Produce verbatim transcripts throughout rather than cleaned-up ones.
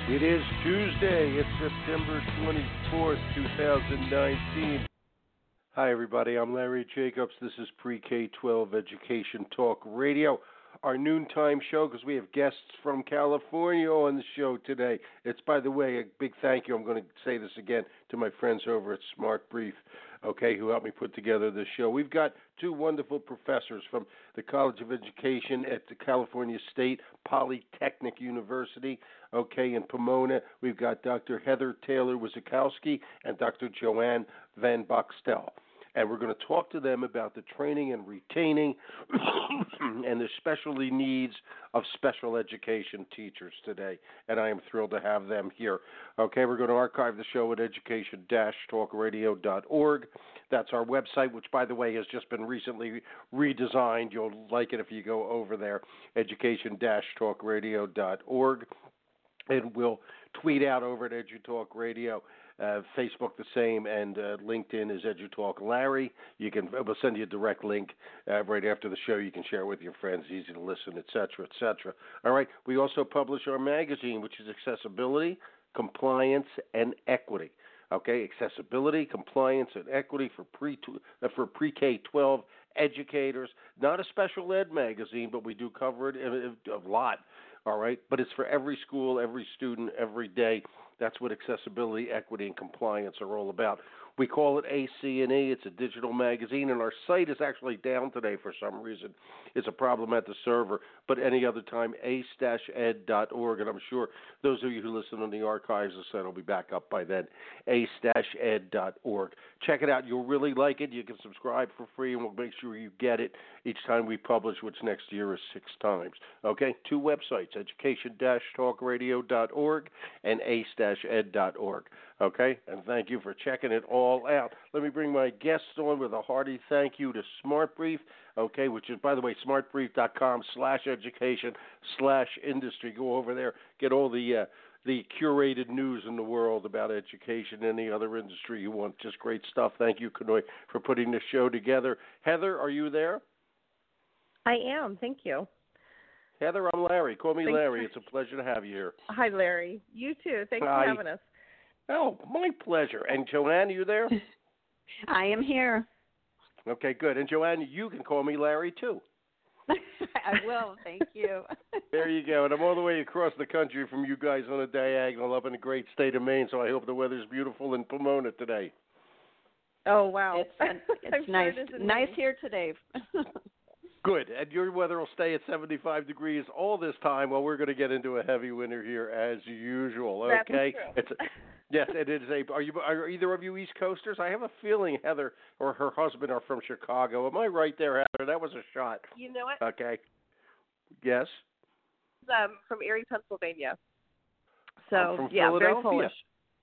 It is Tuesday. It's September twenty-fourth, twenty nineteen. Hi, everybody. I'm Larry Jacobs. This is Pre-K twelve Education Talk Radio, our noontime show, because we have guests from California on the show today. It's, by the way, a big thank you. I'm going to say this again to my friends over at Smart Brief, okay, who helped me put together this show. We've got two wonderful professors from the College of Education at the California State Polytechnic University, okay, in Pomona. We've got Doctor Heather Taylor-Wizikowski and Doctor Joanne Van Boxtel. And we're going to talk to them about the training and retaining and the specialty needs of special education teachers today. And I am thrilled to have them here. Okay, we're going to archive the show at education dash talk radio dot org. That's our website, which, by the way, has just been recently redesigned. You'll like it if you go over there, education dash talk radio dot org. And we'll tweet out over at EduTalk Radio. Uh, Facebook the same, and uh, LinkedIn is EduTalk Larry. You can we'll send you a direct link uh, right after the show. You can share it with your friends, easy to listen, et cetera, et cetera. All right. We also publish our magazine, which is Accessibility, Compliance, and Equity. Okay, accessibility, compliance, and equity for pre uh, for pre-K twelve educators. Not a special ed magazine, but we do cover it a, a lot. All right, but it's for every school, every student, every day. That's what accessibility, equity, and compliance are all about. We call it A C and E. It's a digital magazine, and our site is actually down today for some reason. It's a problem at the server, but any other time, ace dash ed dot org, and I'm sure those of you who listen on the archives, the site will be back up by then, ace dash ed dot org. Check it out. You'll really like it. You can subscribe for free, and we'll make sure you get it each time we publish, which next year is six times. Okay, two websites, education dash talk radio dot org and ace dash ed dot org. Okay, and thank you for checking it all out. Let me bring my guests on with a hearty thank you to SmartBrief, okay, which is, by the way, smartbrief.com slash education slash industry. Go over there, get all the uh, the curated news in the world about education, any other industry you want. Just great stuff. Thank you, Kanoy, for putting the show together. Heather, are you there? I am. Thank you. Heather, I'm Larry. Call me Thanks Larry. for... It's a pleasure to have you here. Hi, Larry. You too. Thanks Hi. for having us. Oh, my pleasure. And Joanne, are you there? I am here. Okay, good. And Joanne, you can call me Larry, too. I will. Thank you. There you go. And I'm all the way across the country from you guys on a diagonal up in the great state of Maine, so I hope the weather's beautiful in Pomona today. Oh, wow. It's, it's nice sure it nice here today. Good. And your weather will stay at seventy-five degrees all this time while we're going to get into a heavy winter here as usual. Okay? That's true. It's Yes, it is a. Are you? Are either of you East Coasters? I have a feeling Heather or her husband are from Chicago. Am I right there, Heather? That was a shot. You know what? Okay. Yes. Um, from Erie, Pennsylvania. So I'm from yeah, very Philadelphia. Polish.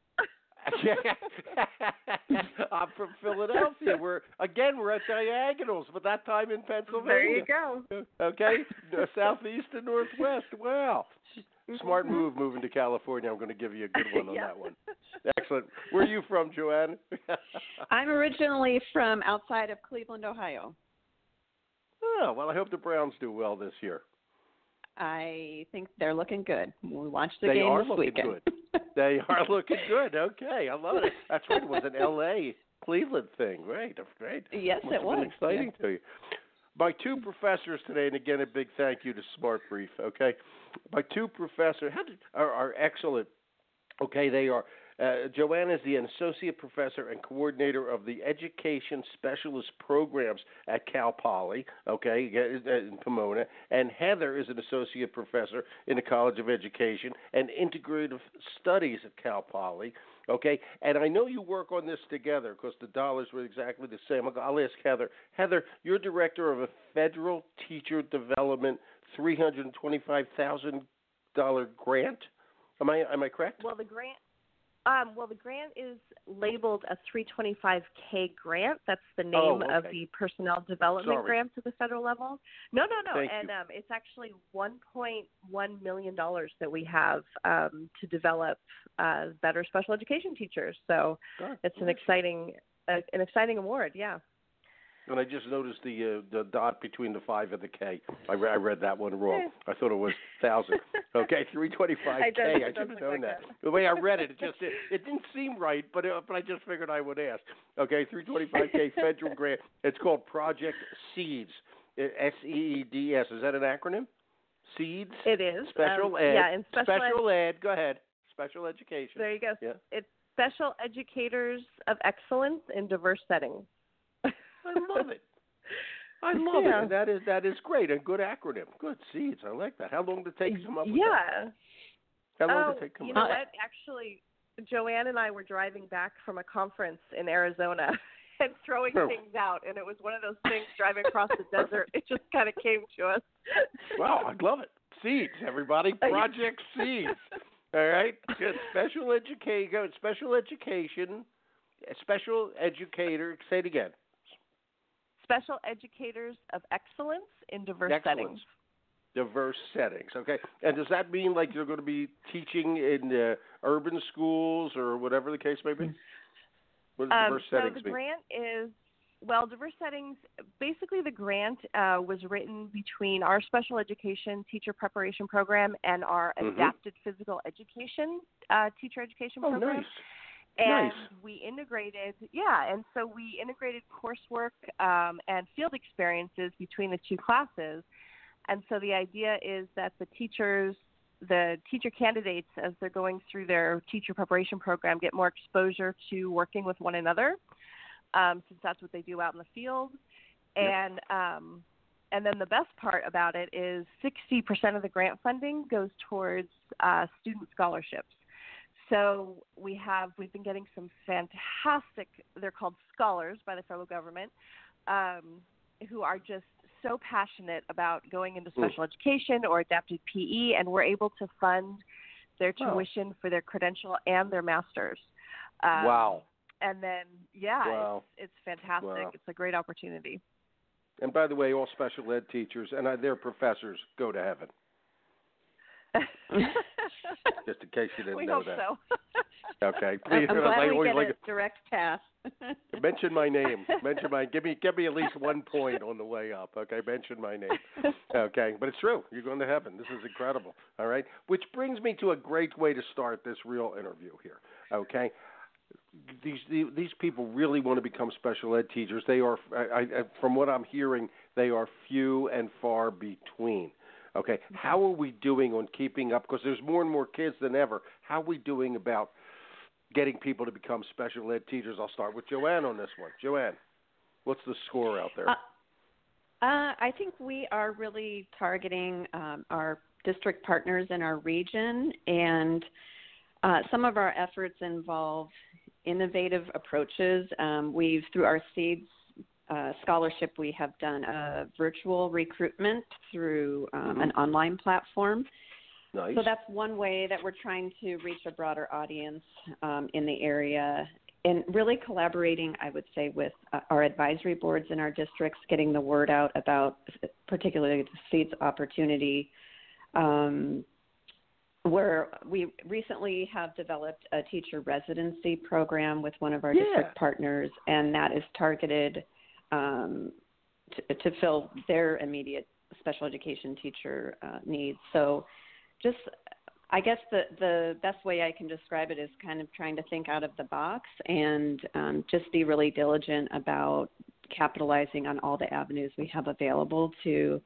I'm from Philadelphia. We're again we're at diagonals, but that time in Pennsylvania. There you go. Okay, southeast and northwest. Wow. Smart move moving to California. I'm going to give you a good one on yeah. that one. Excellent. Where are you from, Joanne? I'm originally from outside of Cleveland, Ohio. Oh, well, I hope the Browns do well this year. I think they're looking good. We watched the they game are this looking weekend. good. They are looking good. Okay, I love it. That's right. It was an L A Cleveland thing. Great, great. Yes, Must it have was. been exciting yes. to you. My two professors today, and again, a big thank you to Smart Brief, okay? My two professors how did, are, are excellent, okay? They are, uh, Joanne is the Associate Professor and Coordinator of the Education Specialist Programs at Cal Poly, okay, in Pomona, and Heather is an Associate Professor in the College of Education and Integrative Studies at Cal Poly, okay? And I know you work on this together because the dollars were exactly the same. I'll, I'll ask Heather. Heather, you're Director of a Federal Teacher Development three hundred twenty-five thousand dollars grant. Am I am I correct? Well, the grant Um, well, the grant is labeled a three twenty-five K grant. That's the name oh, okay. of the personnel development Sorry. grant at the federal level. No, no, no. Thank and you. um, it's actually one point one million dollars that we have um, to develop uh, better special education teachers. So God, it's an bless you. exciting, uh, an exciting award. Yeah. and I just noticed the uh, the dot between the five and the K. I, re- I read that one wrong. I thought it was thousand. Okay, three twenty-five K. I, I should have known like that. that. The way I read it, it just it, it didn't seem right, but it, but I just figured I would ask. Okay, three twenty-five K federal grant. It's called Project SEEDS. S E E D S. Is that an acronym? SEEDS. It is. Special um, ed. Yeah, in special, special ed, ed. Go ahead. Special education. There you go. Yeah. It's Special Educators of Excellence in Diverse Settings. I love it. I love yeah. it. That is that is great. A good acronym. Good SEEDS. I like that. How long did it take to come up with yeah. that? How long oh, did it take to come you up know with what? Actually, Joanne and I were driving back from a conference in Arizona and throwing oh. things out, and it was one of those things driving across the desert. It just kind of came to us. Wow, I love it. SEEDS, everybody. Project SEEDS. All right. Good. Special education. Special education. Special educator. Say it again. Special Educators of Excellence in Diverse Excellence. Settings. Diverse settings. Okay. And does that mean like you're going to be teaching in uh, urban schools or whatever the case may be? What does um, diverse so settings the mean? grant is, well, diverse settings, basically the grant uh, was written between our special education teacher preparation program and our mm-hmm. adapted physical education uh, teacher education oh, program. Nice. And nice. we integrated, yeah, and so we integrated coursework um, and field experiences between the two classes. And so the idea is that the teachers, the teacher candidates, as they're going through their teacher preparation program, get more exposure to working with one another, um, since that's what they do out in the field. And yep. um, and then the best part about it is sixty percent of the grant funding goes towards uh, student scholarships. So we have, we've been getting some fantastic, they're called scholars by the federal government, um, who are just so passionate about going into special mm. education or adapted P E, and we're able to fund their tuition oh. for their credential and their master's. Um, wow. And then, yeah, wow. it's, it's fantastic. Wow. It's a great opportunity. And by the way, all special ed teachers and uh, their professors go to heaven. Just in case you didn't we know hope that. So. Okay, please. I'm glad like, we get like a direct pass. Mention my name. Mention my. Give me. Give me at least one point on the way up. Okay. Mention my name. Okay. But it's true. You're going to heaven. This is incredible. All right. Which brings me to a great way to start this real interview here. Okay. These these people really want to become special ed teachers. They are, I, I, from what I'm hearing, they are few and far between. Okay, how are we doing on keeping up? Because there's more and more kids than ever. How are we doing about getting people to become special ed teachers? I'll start with Joanne on this one. Joanne, what's the score out there? Uh, uh, I think we are really targeting um, our district partners in our region, and uh, some of our efforts involve innovative approaches. Um, we've, through our SEEDS Uh, scholarship, we have done a virtual recruitment through um, mm-hmm. an online platform. Nice. So that's one way that we're trying to reach a broader audience um, in the area, and really collaborating, I would say, with uh, our advisory boards in our districts, getting the word out about particularly the SEEDS opportunity, um, where we recently have developed a teacher residency program with one of our yeah. district partners, and that is targeted Um, to, to fill their immediate special education teacher uh, needs. So just, I guess the, the best way I can describe it is kind of trying to think out of the box and um, just be really diligent about capitalizing on all the avenues we have available to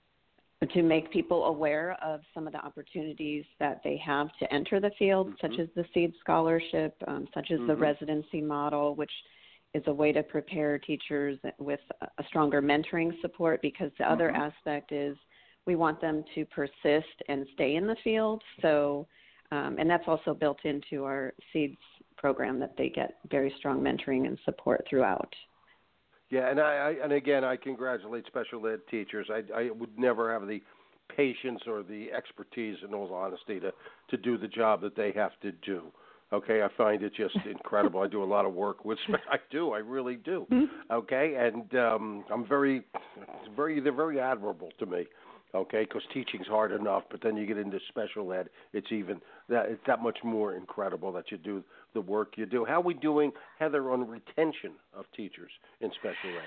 to make people aware of some of the opportunities that they have to enter the field, mm-hmm. such as the SEED scholarship, um, such as mm-hmm. the residency model, which is a way to prepare teachers with a stronger mentoring support, because the mm-hmm. other aspect is we want them to persist and stay in the field. So, um, and that's also built into our SEEDS program, that they get very strong mentoring and support throughout. Yeah, and I, I and again, I congratulate special ed teachers. I, I would never have the patience or the expertise, in all honesty, to, to do the job that they have to do. Okay, I find it just incredible. I do a lot of work with. I do, I really do. Okay, and um, I'm very, very. They're very admirable to me. Okay, because teaching's hard enough, but then you get into special ed, it's even that it's that much more incredible that you do the work you do. How are we doing, Heather, on retention of teachers in special ed?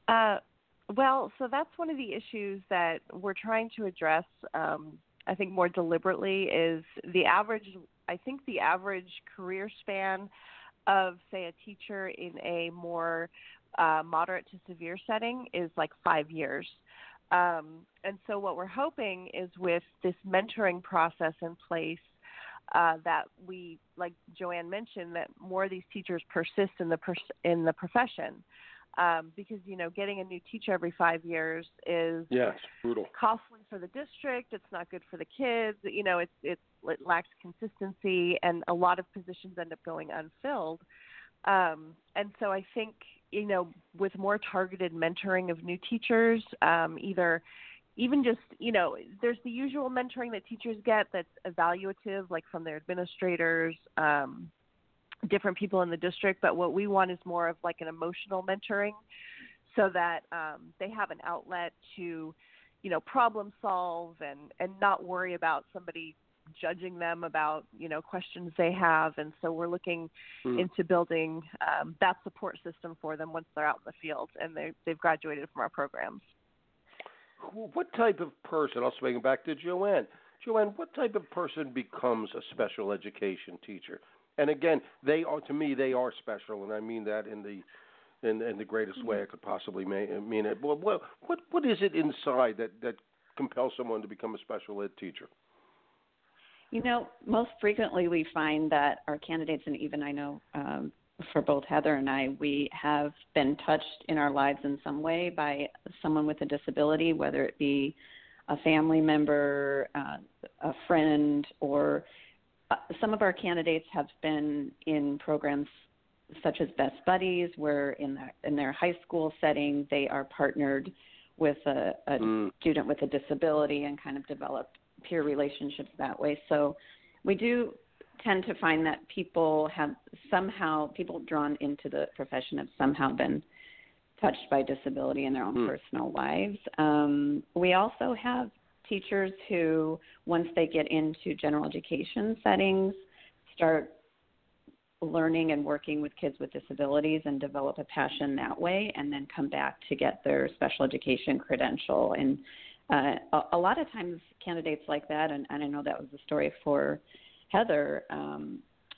Uh, well, so that's one of the issues that we're trying to address, um, I think more deliberately, is the average, I think the average career span of, say, a teacher in a more uh, moderate to severe setting is like five years. Um, and so what we're hoping is with this mentoring process in place, uh, that we, like Joanne mentioned, that more of these teachers persist in the pers- in the profession. Um, because, you know, getting a new teacher every five years is Yes, brutal. costly for the district. It's not good for the kids. You know, it's, it's, it lacks consistency, and a lot of positions end up going unfilled. Um, and so I think, you know, with more targeted mentoring of new teachers, um, either even just, you know, there's the usual mentoring that teachers get that's evaluative, like from their administrators, um, different people in the district, but what we want is more of like an emotional mentoring, so that um, they have an outlet to, you know, problem solve and, and not worry about somebody judging them about, you know, questions they have. And so we're looking mm. into building um, that support system for them once they're out in the field and they, they've graduated from our programs. What type of person, I'll swing back to Joanne. Joanne, what type of person becomes a special education teacher? And again, they are, to me, they are special, and I mean that in the in, in the greatest way I could possibly mean it. Well, what what what is it inside that, that compels someone to become a special ed teacher? You know, most frequently we find that our candidates, and even I know um, for both Heather and I, we have been touched in our lives in some way by someone with a disability, whether it be a family member, uh, a friend, or Uh, some of our candidates have been in programs such as Best Buddies, where in, the, in their high school setting they are partnered with a, a mm. student with a disability and kind of develop peer relationships that way. So we do tend to find that people have somehow, people drawn into the profession have somehow been touched by disability in their own mm. personal lives. Um, we also have teachers who, once they get into general education settings, start learning and working with kids with disabilities and develop a passion that way, and then come back to get their special education credential. And uh, a, a lot of times candidates like that, and, and I know that was the story for Heather, um,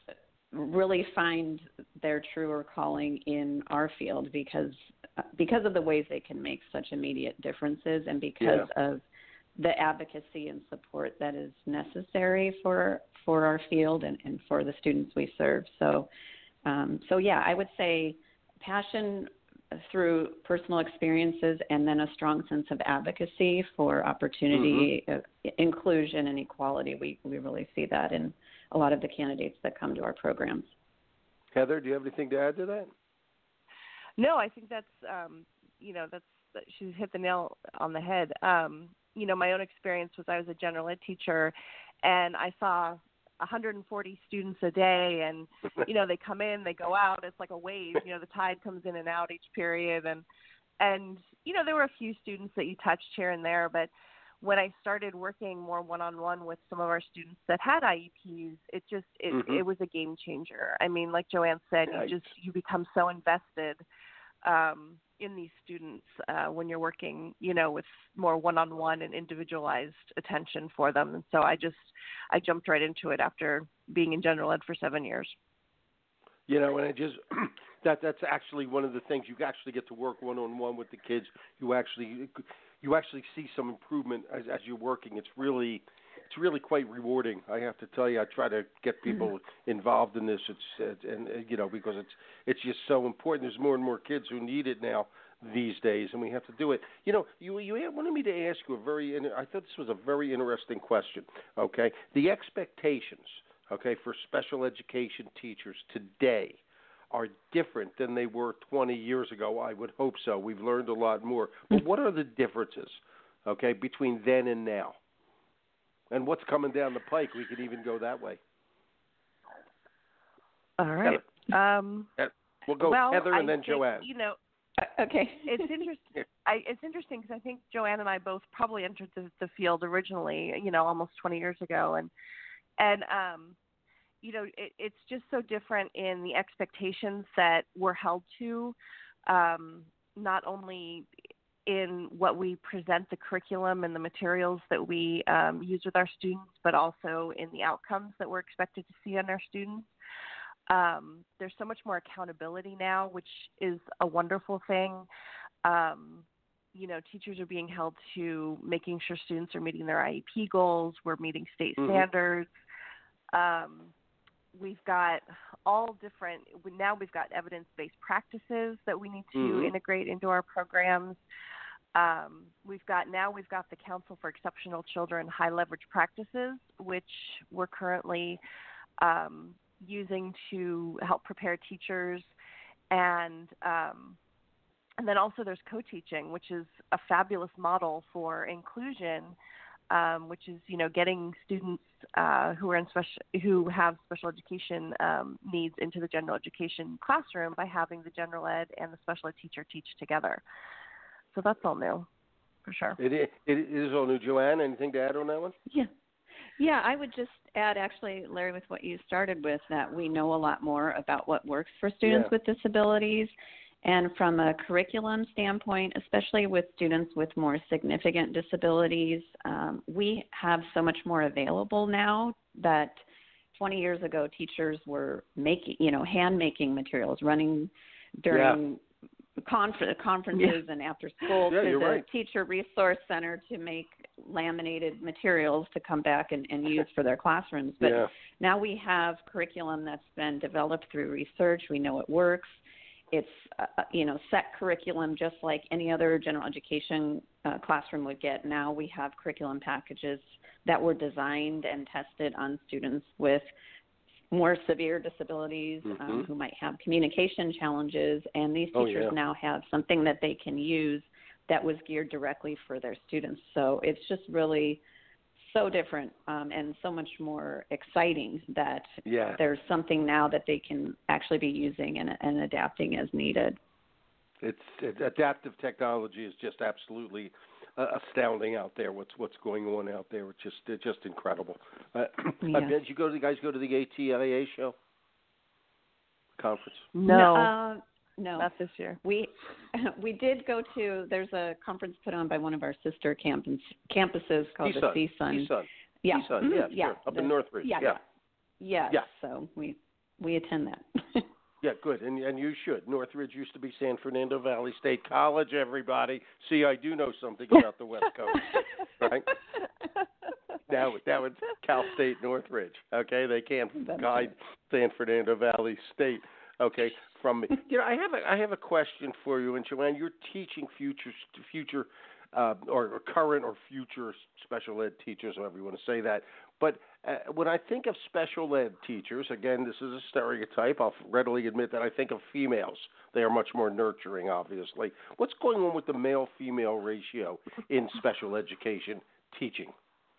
really find their truer calling in our field because because of the ways they can make such immediate differences, and because yeah. of the advocacy and support that is necessary for for our field and, and for the students we serve. So, um, so yeah, I would say passion through personal experiences, and then a strong sense of advocacy for opportunity, mm-hmm. uh, inclusion, and equality. We we really see that in a lot of the candidates that come to our programs. Heather, do you have anything to add to that? No, I think that's um, you know that's she's hit the nail on the head. Um, you know, my own experience was I was a general ed teacher, and I saw one hundred forty students a day, and, you know, they come in, they go out. It's like a wave. You know, the tide comes in and out each period. And, and you know, there were a few students that you touched here and there, but when I started working more one-on-one with some of our students that had I E Ps, it just, it, mm-hmm. it was a game changer. I mean, like Joanne said, you just, you become so invested um, in these students uh, when you're working, you know, with more one-on-one and individualized attention for them. And so I just, I jumped right into it after being in general ed for seven years. You know, and I just, that that's actually one of the things, you actually get to work one-on-one with the kids. You actually, you actually see some improvement as, as you're working. It's really, it's really quite rewarding. I have to tell you, I try to get people mm-hmm. involved in this. It's, and, and you know, because it's, it's just so important. There's more and more kids who need it now these days, and we have to do it. You know, you you wanted me to ask you a very, I thought this was a very interesting question. Okay, the expectations, okay, for special education teachers today are different than they were twenty years ago. I would hope so. We've learned a lot more. But what are the differences, okay, between then and now? And what's coming down the pike? We could even go that way. All right. Um, we'll go well, Heather and I then think, Joanne. You know, okay. It's interesting. I, it's interesting because I think Joanne and I both probably entered the, the field originally, you know, almost twenty years ago, and and um, you know, it, it's just so different in the expectations that we're held to. Um, not only in what we present, the curriculum and the materials that we um, use with our students, but also in the outcomes that we're expected to see on our students. Um, there's so much more accountability now, which is a wonderful thing. Um, you know, teachers are being held to making sure students are meeting their I E P goals. We're meeting state mm-hmm. standards. Um, we've got all different, now we've got evidence-based practices that we need to mm-hmm. integrate into our programs. Um, we've got, now we've got the Council for Exceptional Children High Leverage Practices, which we're currently um, using to help prepare teachers. And, um, and then also there's co-teaching, which is a fabulous model for inclusion, um, which is, you know, getting students uh, who are in special, who have special education um, needs into the general education classroom by having the general ed and the special ed teacher teach together. So that's all new, for sure. It is, it is all new. Joanne, anything to add on that one? Yeah. Yeah, I would just add, actually, Larry, with what you started with, that we know a lot more about what works for students yeah. with disabilities. And from a curriculum standpoint, especially with students with more significant disabilities, um, we have so much more available now that twenty years ago teachers were making, you know, hand-making materials, running during yeah. confer- conferences yeah. and after school yeah, to the right. teacher resource center to make laminated materials to come back and, and use for their classrooms. But yeah. now we have curriculum that's been developed through research. We know it works. It's, uh, you know, set curriculum just like any other general education uh, classroom would get. Now we have curriculum packages that were designed and tested on students with more severe disabilities, mm-hmm. um, who might have communication challenges, and these teachers oh, yeah. now have something that they can use that was geared directly for their students. So it's just really so different um, and so much more exciting that yeah. there's something now that they can actually be using and, and adapting as needed. It's it, adaptive technology is just absolutely uh, astounding out there. What's what's going on out there? It's just it's just incredible. Uh, yeah. Did you go to the guys go to the A T I A show conference? No. no uh, No, not this year. We we did go to. There's a conference put on by one of our sister campus, campuses called C-Sun. the C-Sun. C-Sun. Yeah, C-Sun. mm-hmm. yeah, yeah, sure. Up the, in Northridge. Yeah, yeah, yeah. yeah. So we we attend that. yeah, good, and and you should. Northridge used to be San Fernando Valley State College. Everybody, see, I do know something about the West Coast, right? Now that was Cal State Northridge. Okay, they can't That's guide right. San Fernando Valley State. Okay, from me. You know, I have a I have a question for you, and Joanne, you're teaching future future uh, or, or current or future special ed teachers, however you want to say that. But uh, when I think of special ed teachers, again, this is a stereotype. I'll readily admit that I think of females. They are much more nurturing, obviously. What's going on with the male-female ratio in special education teaching?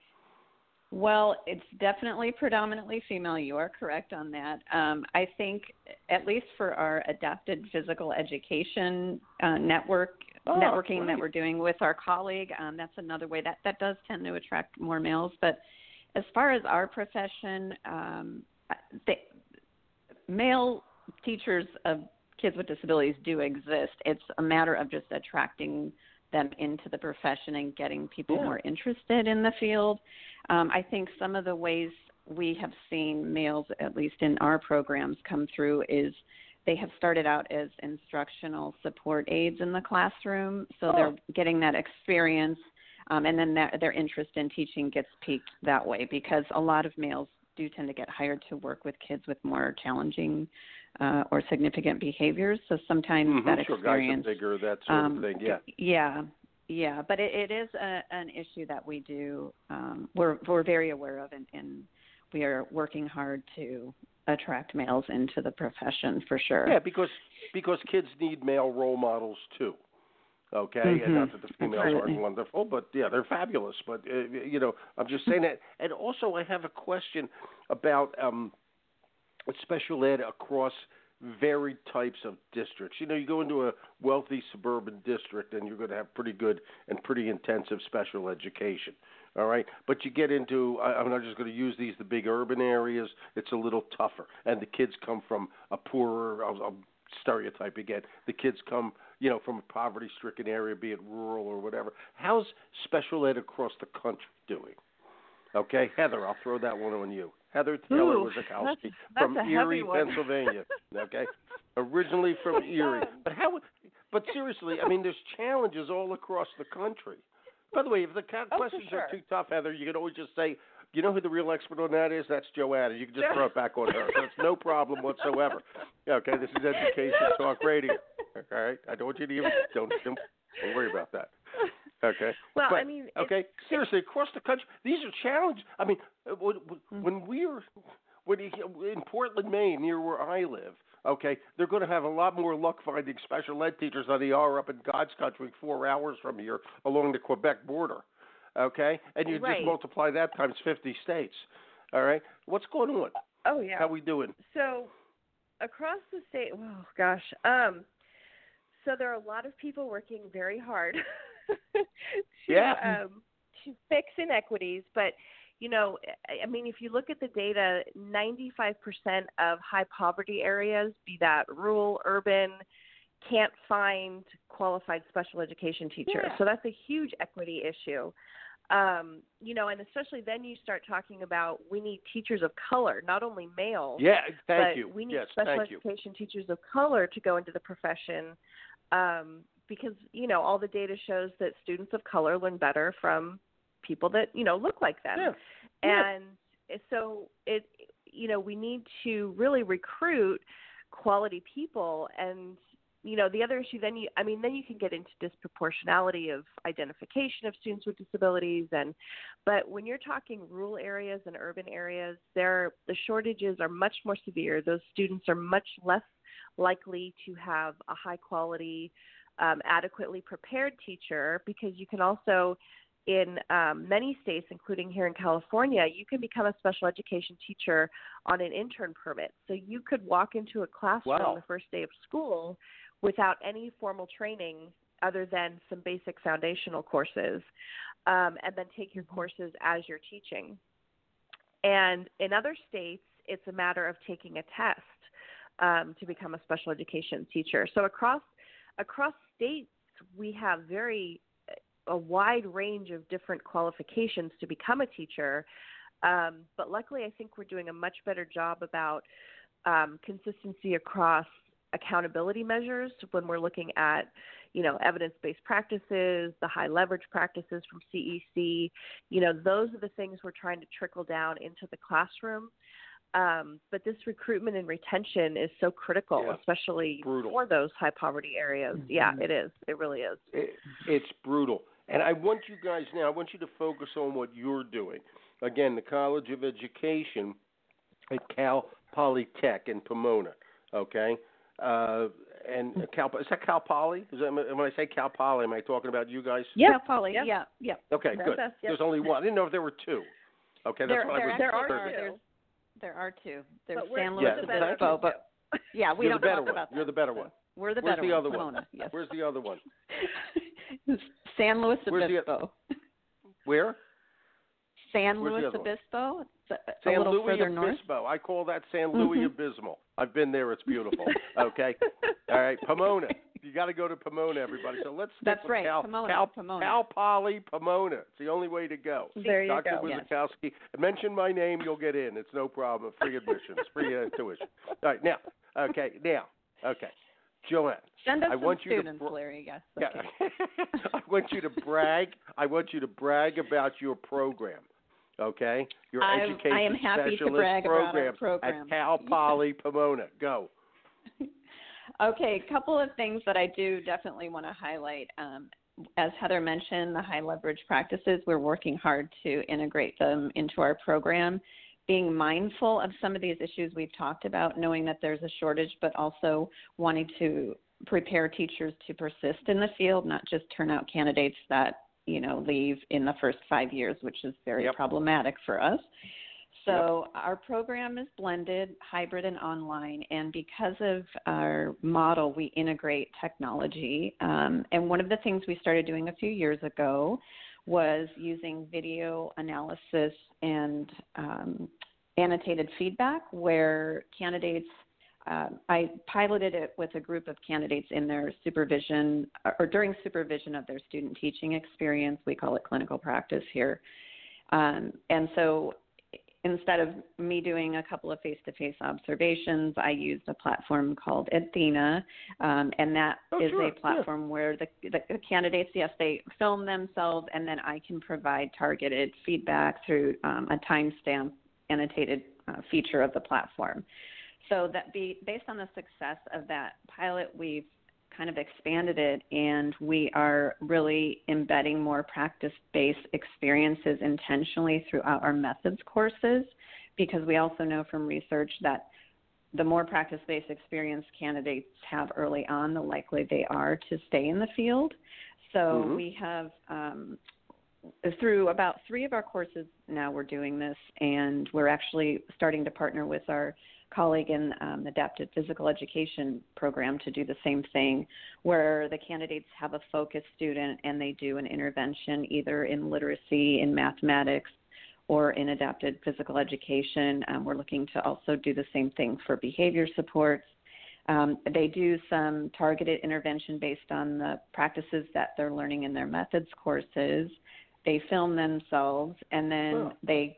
Well, it's definitely predominantly female. You are correct on that. Um, I think, at least for our adapted physical education uh, network, oh, networking right. that we're doing with our colleague, um, that's another way that, that does tend to attract more males. But as far as our profession, um, the, male teachers of kids with disabilities do exist. It's a matter of just attracting them into the profession and getting people yeah. more interested in the field. Um, I think some of the ways we have seen males, at least in our programs, come through is they have started out as instructional support aides in the classroom, so oh. they're getting that experience, um, and then that, their interest in teaching gets piqued that way, because a lot of males do tend to get hired to work with kids with more challenging uh, or significant behaviors. So sometimes mm-hmm, that sure, experience, guys are bigger, that sort um, of thing. Yeah, yeah, yeah. But it, it is a, an issue that we do. Um, we're we're very aware of, and, and we are working hard to attract males into the profession for sure. Yeah, because because kids need male role models too. Okay, mm-hmm. and not that the females Absolutely. aren't wonderful, but yeah, they're fabulous. But uh, you know, I'm just saying that. And also, I have a question about um, special ed across varied types of districts. You know, you go into a wealthy suburban district, and you're going to have pretty good and pretty intensive special education. All right, but you get into, I'm not just going to use these, the big urban areas. It's a little tougher, and the kids come from a poorer. I'll, I'll stereotype again. The kids come, you know, from a poverty-stricken area, be it rural or whatever. How's special ed across the country doing? Okay, Heather, I'll throw that one on you. Heather Taylor Ooh, Wazakowski that's, from that's Erie, Pennsylvania. Okay, originally from Erie, but how? But seriously, I mean, there's challenges all across the country. By the way, if the oh, questions sure. are too tough, Heather, you can always just say, you know who the real expert on that is? That's Joanna. You can just throw it back on her. So it's no problem whatsoever. Okay, this is Education Talk Radio. All right, I don't want you to even don't don't, don't worry about that. Okay. Well, but, I mean, okay. it's, Seriously, across the country, these are challenges. I mean, when, when we're when in Portland, Maine, near where I live, okay, they're going to have a lot more luck finding special ed teachers than they are up in God's country, four hours from here, along the Quebec border. Okay, and you right. just multiply that times fifty states. All right, what's going on? Oh yeah. How we doing? So across the state, oh gosh, um, so there are a lot of people working very hard to, yeah. um, to fix inequities, but you know, I mean, if you look at the data, ninety-five percent of high poverty areas, be that rural, urban, can't find qualified special education teachers. Yeah. So that's a huge equity issue. Um, you know, and especially then you start talking about we need teachers of color, not only male. Yeah, thank but you. we need yes, special thank education you. teachers of color to go into the profession um, because, you know, all the data shows that students of color learn better from people that, you know, look like them. Yeah. And yeah. so it, you know, we need to really recruit quality people. And, you know, the other issue then you, I mean, then you can get into disproportionality of identification of students with disabilities. And, but when you're talking rural areas and urban areas, there, the shortages are much more severe. Those students are much less likely to have a high quality, um, adequately prepared teacher, because you can also, in um, many states, including here in California, you can become a special education teacher on an intern permit. So you could walk into a classroom Wow. the first day of school without any formal training other than some basic foundational courses, um, and then take your courses as you're teaching. And in other states, it's a matter of taking a test um, to become a special education teacher. So across across states, we have very a wide range of different qualifications to become a teacher. Um, but luckily, I think we're doing a much better job about um, consistency across accountability measures when we're looking at, you know, evidence-based practices, the high leverage practices from C E C. You know, those are the things we're trying to trickle down into the classroom. Um, but this recruitment and retention is so critical, yeah. especially Brutal. for those high poverty areas. Mm-hmm. Yeah, it is. It really is. It, it's brutal. And I want you guys now, I want you to focus on what you're doing. Again, the College of Education at Cal Polytech in Pomona, okay? Uh, and Cal, is that Cal Poly? Is that, when I say Cal Poly, am I talking about you guys? Yeah, Cal Poly, yeah, yeah. yeah. Okay, That's good. us, yep. There's only one. I didn't know if there were two. Okay, that's there, what there, I was there are two. There are two. There's but San we're, Luis we're the Obispo, but yeah, we You're don't the better talk one. about that. You're the better one. We're the Where's better the one. other Pomona, one? yes. Where's the other one? San Luis Where's Obispo. The, where? San Where's Luis Obispo. It's a, San a little Louis further Obispo. north. I call that San Louis mm-hmm. Abysmal. I've been there. It's beautiful. Okay. All right. Pomona. You got to go to Pomona, everybody. So let's stick That's with right. Cal, Pomona. Cal, Pomona. Cal Poly Pomona. It's the only way to go. There you Doctor go. Wizakowski. Yes. Mention my name, you'll get in. It's no problem. Free admission. It's free uh, tuition. All right. Now. Okay. Now. Okay. Joanne. Send us I some want you students, to br- Larry. Yes. Yeah. Okay. I want you to brag. I want you to brag about your program. Okay, your I'm, education I am happy specialist to brag program, about our program at Cal Poly Pomona. Go. Okay, a couple of things that I do definitely want to highlight. Um, as Heather mentioned, the high leverage practices, we're working hard to integrate them into our program, being mindful of some of these issues we've talked about, knowing that there's a shortage, but also wanting to prepare teachers to persist in the field, not just turn out candidates that, you know, leave in the first five years, which is very yep. problematic for us. So yep. our program is blended, hybrid, and online, and because of our model, we integrate technology. Um, and one of the things we started doing a few years ago was using video analysis and um, annotated feedback, where candidates uh, I piloted it with a group of candidates in their supervision or during supervision of their student teaching experience. We call it clinical practice here. Um, and so instead of me doing a couple of face-to-face observations, I used a platform called Athena, um, and that oh, is sure. a platform yeah. where the, the, the candidates, yes, they film themselves, and then I can provide targeted feedback through um, a timestamp annotated uh, feature of the platform. So that be, based on the success of that pilot, we've kind of expanded it, and we are really embedding more practice-based experiences intentionally throughout our methods courses, because we also know from research that the more practice-based experience candidates have early on, the likely they are to stay in the field. So mm-hmm. we have, um, through about three of our courses now we're doing this, and we're actually starting to partner with our colleague in um, adapted physical education program to do the same thing, where the candidates have a focus student and they do an intervention either in literacy, in mathematics, or in adapted physical education. Um, we're looking to also do the same thing for behavior supports. Um, they do some targeted intervention based on the practices that they're learning in their methods courses. They film themselves, and then oh. they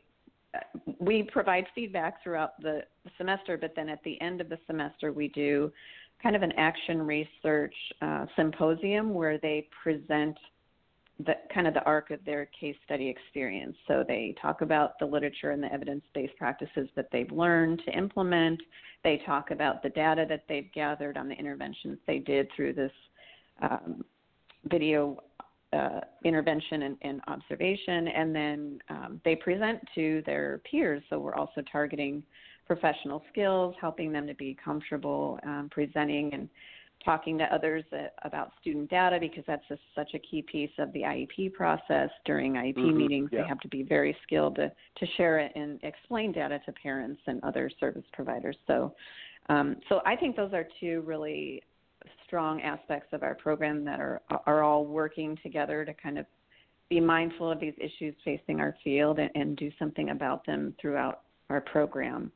we provide feedback throughout the semester, but then at the end of the semester we do kind of an action research uh, symposium where they present the kind of the arc of their case study experience. So they talk about the literature and the evidence-based practices that they've learned to implement. They talk about the data that they've gathered on the interventions they did through this um, video Uh, intervention and, and observation, and then um, they present to their peers. So we're also targeting professional skills, helping them to be comfortable um, presenting and talking to others uh, about student data, because that's a, such a key piece of the I E P process. During I E P mm-hmm. meetings, yeah. they have to be very skilled to, to share it and explain data to parents and other service providers. So, um, so I think those are two really strong aspects of our program that are are all working together to kind of be mindful of these issues facing our field and, and do something about them throughout our program.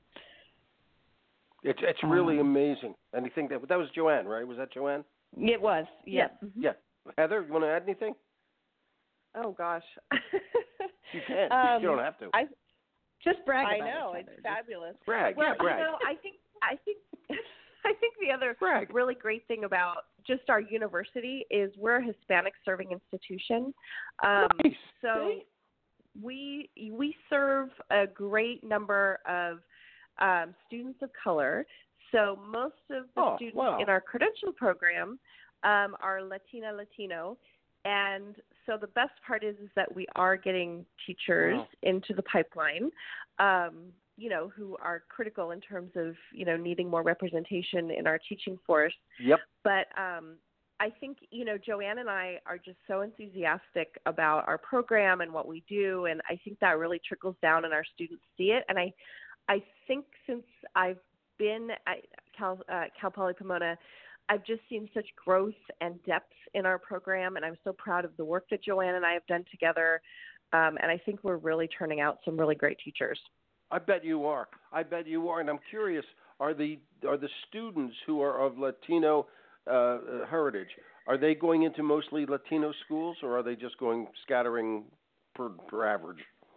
It's it's really um, amazing. And I think that that was Joanne, right? Was that Joanne? It was. Yeah. Yeah. Mm-hmm. yeah. Heather, you want to add anything? Oh gosh. You can. Um, you don't have to. I just brag. I about know it, it's fabulous. Brag. Well, yeah, brag. you know, I think I think. I think the other Brag. really great thing about just our university is we're a Hispanic serving institution. Um, nice. So we we serve a great number of um, students of color. So most of the oh, students wow. in our credential program um, are Latina, Latino. And so the best part is, is that we are getting teachers wow. into the pipeline. Um, you know, who are critical in terms of, you know, needing more representation in our teaching force. Yep. But um, I think, you know, Joanne and I are just so enthusiastic about our program and what we do, and I think that really trickles down and our students see it. And I I think since I've been at Cal, uh, Cal Poly Pomona, I've just seen such growth and depth in our program, and I'm so proud of the work that Joanne and I have done together, um, and I think we're really turning out some really great teachers. I bet you are. I bet you are. And I'm curious, are the are the students who are of Latino uh, heritage, are they going into mostly Latino schools, or are they just going scattering per, per average?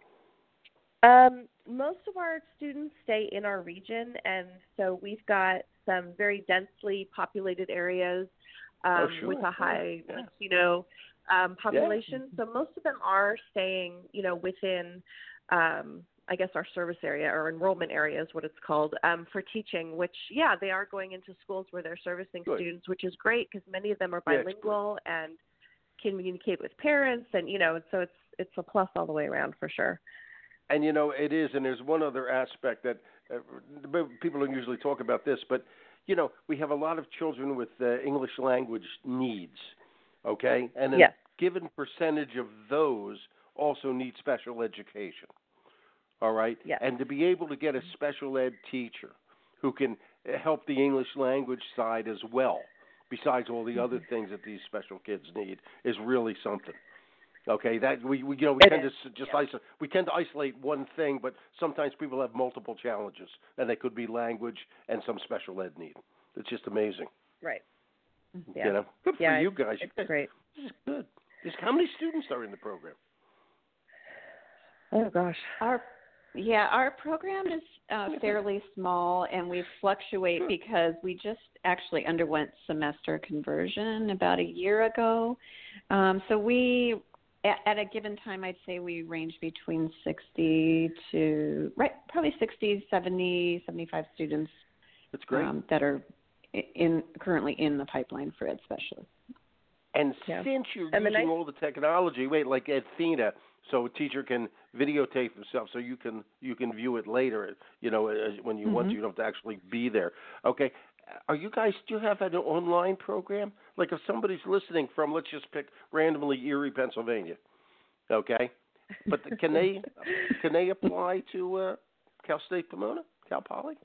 Um, most of our students stay in our region, and so we've got some very densely populated areas um, oh, sure. with a high yeah. Latino um, population. Yeah. So most of them are staying, you know, within um, I guess our service area or enrollment area is what it's called, um, for teaching, which, yeah, they are going into schools where they're servicing Good. students, which is great because many of them are bilingual yeah, and can communicate with parents. And, you know, so it's it's a plus all the way around for sure. And, you know, it is. And there's one other aspect that uh, people don't usually talk about this, but, you know, we have a lot of children with uh, English language needs, okay? And a yes. given percentage of those also need special education. All right, yes. And to be able to get a special ed teacher who can help the English language side as well, besides all the mm-hmm. other things that these special kids need, is really something. Okay, that we, we you know we It tend is. to s- just Yeah. isolate. We tend to isolate one thing, but sometimes people have multiple challenges, and they could be language and some special ed need. It's just amazing. Right. Yeah. You know, good for yeah, you guys. It's You guys- great. This is good. This, how many students are in the program? Oh gosh. Our yeah, our program is uh, fairly small, and we fluctuate Sure. because we just actually underwent semester conversion about a year ago. Um, so we, at, at a given time, I'd say we range between sixty to right, probably sixty, seventy, seventy-five students. That's great. Um, that are in currently in the pipeline for ed specialists. And Yeah. since you're And the using nice- all the technology, wait, like Athena, so a teacher can videotape himself, so you can you can view it later. You know, as- when you want to, Mhm. you don't have to actually be there. Okay, are you guys? Do you have an online program? Like if somebody's listening from, let's just pick randomly Erie, Pennsylvania. Okay, but can they can they apply to uh, Cal State Pomona, Cal Poly?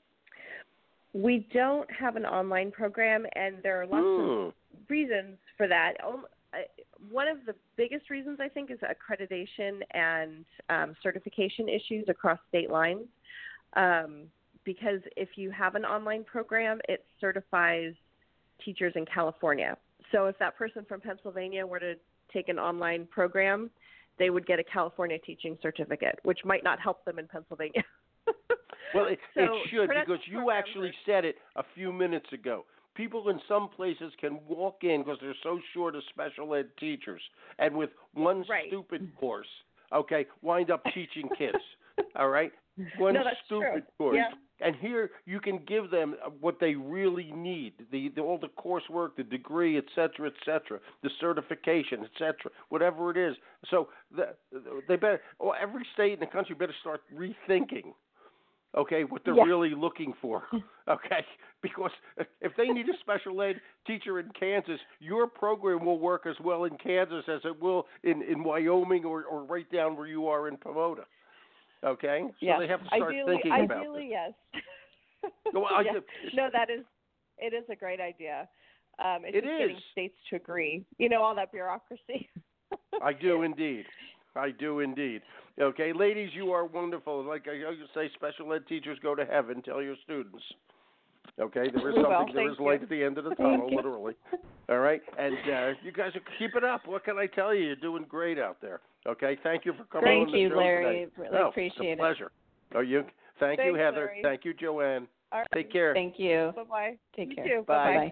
We don't have an online program, and there are lots Hmm. of reasons for that. Um, uh, One of the biggest reasons, I think, is accreditation and um, certification issues across state lines. Um, because if you have an online program, it certifies teachers in California. So if that person from Pennsylvania were to take an online program, they would get a California teaching certificate, which might not help them in Pennsylvania. Well, it, So it should, credential because you programs actually are- said it a few minutes ago. People in some places can walk in because they're so short of special ed teachers, and with one Right. stupid course, okay, wind up teaching kids. All right, one No, that's stupid true. course. Yeah. And here you can give them what they really need: the, the all the coursework, the degree, et cetera, et cetera, the certification, et cetera, whatever it is. So the, they better. Well, every state in the country better start rethinking. Okay, what they're Yeah. really looking for. Okay, because if they need a special ed teacher in Kansas, your program will work as well in Kansas as it will in, in Wyoming or, or right down where you are in Pomona. Okay, so Yeah. they have to start ideally, thinking about ideally, this. yes. No, I Yeah. did- No, that is, it is a great idea. Um, it's It just getting is. states to agree. You know, all that bureaucracy. I do indeed. I do indeed. Okay, ladies, you are wonderful. Like I I say, special ed teachers go to heaven. Tell your students. Okay, there is We will. something. There Thank is you. light at the end of the Thank tunnel, you. literally. All right, and uh, you guys are, keep it up. What can I tell you? You're doing great out there. Okay, thank you for coming Thank on the you, show Larry. today. Really No, appreciate it's a it. pleasure. Oh, you. Thank you, Thanks, Heather. Larry. Thank you, Joanne. All right. Take care. Thank you. Bye-bye. Take You care. too. Bye. Bye-bye. Bye.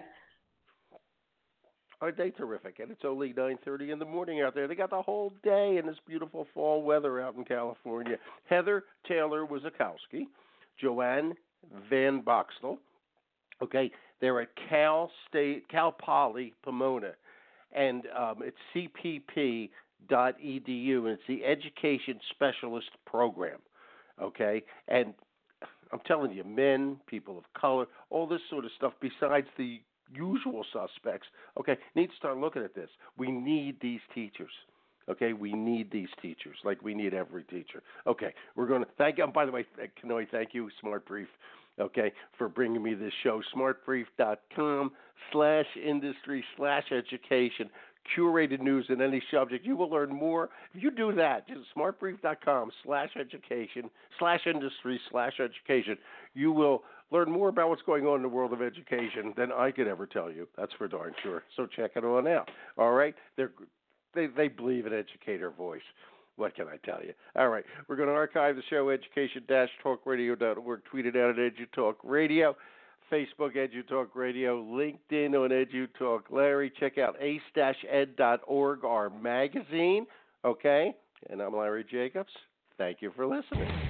Aren't they terrific? And it's only nine thirty in the morning out there. They got the whole day in this beautiful fall weather out in California. Heather Taylor Wazakowski, Joanne Van Boxtel. Okay, they're at Cal State, Cal Poly Pomona, and um, it's c p p dot e d u, and it's the Education Specialist Program. Okay, and I'm telling you, men, people of color, all this sort of stuff, besides the usual suspects, okay, need to start looking at this. We need these teachers. Okay, we need these teachers like we need every teacher. Okay, we're going to thank you. Oh, by the way, Kanoe, thank you, Smart Brief, okay, for bringing me this show. smartbrief.com slash industry slash education. Curated news in any subject. You will learn more. If you do that, just smartbrief.com slash education slash industry slash education, you will learn more about what's going on in the world of education than I could ever tell you. That's for darn sure. So check it on out. All right? They're, they they believe in educator voice. What can I tell you? All right. We're going to archive the show, education dash talk radio dot org. Tweet it out at EduTalk Radio. Facebook, EduTalk Radio, LinkedIn on EduTalk Larry. Check out ace dash ed dot org, our magazine. Okay? And I'm Larry Jacobs. Thank you for listening.